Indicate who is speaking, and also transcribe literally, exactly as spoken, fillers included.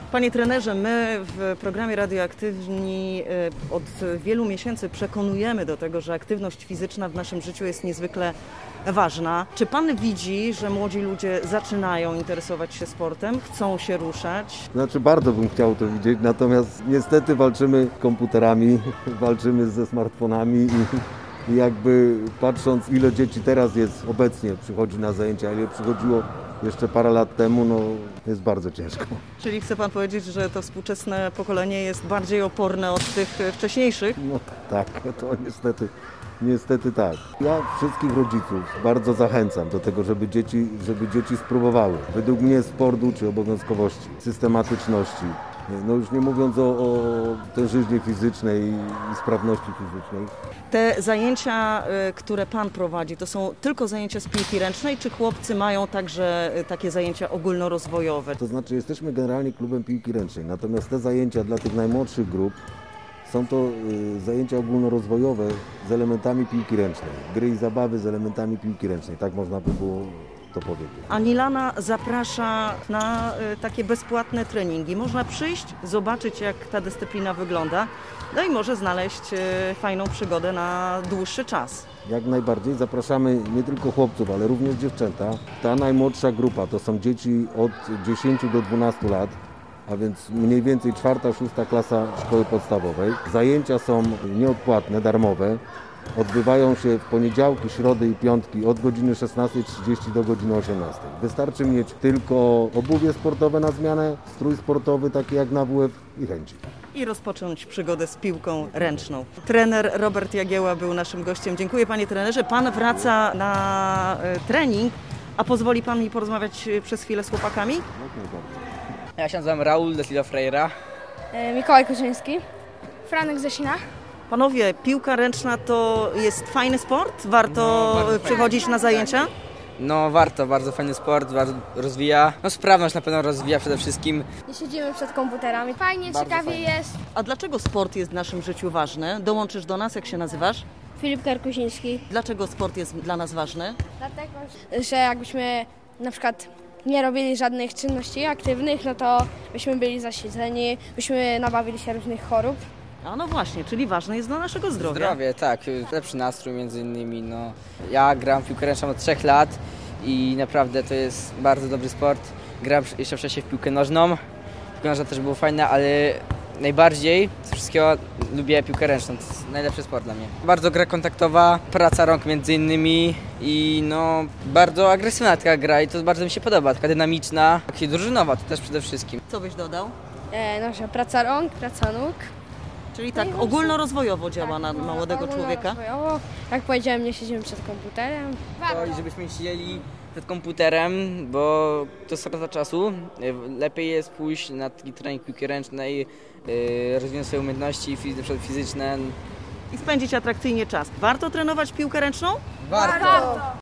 Speaker 1: Panie trenerze, my w programie Radioaktywni od wielu miesięcy przekonujemy do tego, że aktywność fizyczna w naszym życiu jest niezwykle ważna. Czy pan widzi, że młodzi ludzie zaczynają interesować się sportem, chcą się ruszać?
Speaker 2: Znaczy bardzo bym chciał to widzieć, natomiast niestety walczymy komputerami, walczymy ze smartfonami i, i jakby patrząc, ile dzieci teraz jest obecnie, przychodzi na zajęcia, ile przychodziło jeszcze parę lat temu, no jest bardzo ciężko.
Speaker 1: Czyli chce pan powiedzieć, że to współczesne pokolenie jest bardziej oporne od tych wcześniejszych?
Speaker 2: No tak, to niestety, niestety tak. Ja wszystkich rodziców bardzo zachęcam do tego, żeby dzieci, żeby dzieci spróbowały. Według mnie sport uczy obowiązkowości, systematyczności. No już nie mówiąc o, o tężyźnie fizycznej i sprawności fizycznej.
Speaker 1: Te zajęcia, które pan prowadzi, to są tylko zajęcia z piłki ręcznej, czy chłopcy mają także takie zajęcia ogólnorozwojowe?
Speaker 2: To znaczy jesteśmy generalnie klubem piłki ręcznej, natomiast te zajęcia dla tych najmłodszych grup są to y, zajęcia ogólnorozwojowe z elementami piłki ręcznej. Gry i zabawy z elementami piłki ręcznej, tak można by było to powiedzieć.
Speaker 1: Anilana zaprasza na y, takie bezpłatne treningi. Można przyjść, zobaczyć, jak ta dyscyplina wygląda, no i może znaleźć y, fajną przygodę na dłuższy czas.
Speaker 2: Jak najbardziej zapraszamy nie tylko chłopców, ale również dziewczęta. Ta najmłodsza grupa to są dzieci od dziesięciu do dwunastu lat, a więc mniej więcej czwarta, szósta klasa szkoły podstawowej. Zajęcia są nieodpłatne, darmowe. Odbywają się w poniedziałki, środy i piątki od godziny szesnastej trzydzieści do godziny osiemnastej. Wystarczy mieć tylko obuwie sportowe na zmianę, strój sportowy taki jak na W F i chęci.
Speaker 1: I rozpocząć przygodę z piłką ręczną. Trener Robert Jagieła był naszym gościem. Dziękuję panie trenerze. Pan wraca na trening, a pozwoli pan mi porozmawiać przez chwilę z chłopakami?
Speaker 3: Ja się nazywam Raul de Silva Freira.
Speaker 4: Mikołaj Kuczyński. Franek Zesina.
Speaker 1: Panowie, piłka ręczna to jest fajny sport? Warto
Speaker 3: No,
Speaker 1: przychodzić na zajęcia?
Speaker 3: No warto, bardzo fajny sport, bardzo rozwija. No sprawność na pewno rozwija przede wszystkim.
Speaker 4: Nie siedzimy przed komputerami. Fajnie,
Speaker 3: Bardzo
Speaker 4: ciekawie
Speaker 3: fajnie.
Speaker 4: jest.
Speaker 1: A dlaczego sport jest w naszym życiu ważny? Dołączysz do nas, jak się nazywasz?
Speaker 4: Filip Karkusiński.
Speaker 1: Dlaczego sport jest dla nas ważny?
Speaker 4: Dlatego, że jakbyśmy na przykład nie robili żadnych czynności aktywnych, no to byśmy byli zasiedzeni, byśmy nabawili się różnych chorób.
Speaker 1: A no właśnie, czyli ważne jest dla naszego zdrowia.
Speaker 3: Zdrowie, tak, lepszy nastrój między innymi. No. Ja gram w piłkę ręczną od trzech lat i naprawdę to jest bardzo dobry sport. Grałem jeszcze wcześniej w piłkę nożną. Piłka nożna też było fajna, ale najbardziej z wszystkiego lubię piłkę ręczną. To jest najlepszy sport dla mnie. Bardzo gra kontaktowa, praca rąk między innymi i no bardzo agresywna taka gra i to bardzo mi się podoba. Taka dynamiczna, taka drużynowa to też przede wszystkim.
Speaker 1: Co byś dodał?
Speaker 4: E, nasza praca rąk, praca nóg.
Speaker 1: Czyli tak ogólnorozwojowo działa na młodego człowieka?
Speaker 4: Rozwojowo. Jak powiedziałem, nie siedzimy przed komputerem.
Speaker 3: To i żebyśmy siedzieli przed komputerem, bo to strata czasu. Lepiej jest pójść na taki trening piłki ręcznej, rozwinąć swoje umiejętności fizyczne.
Speaker 1: I spędzić atrakcyjnie czas. Warto trenować piłkę ręczną?
Speaker 3: Warto!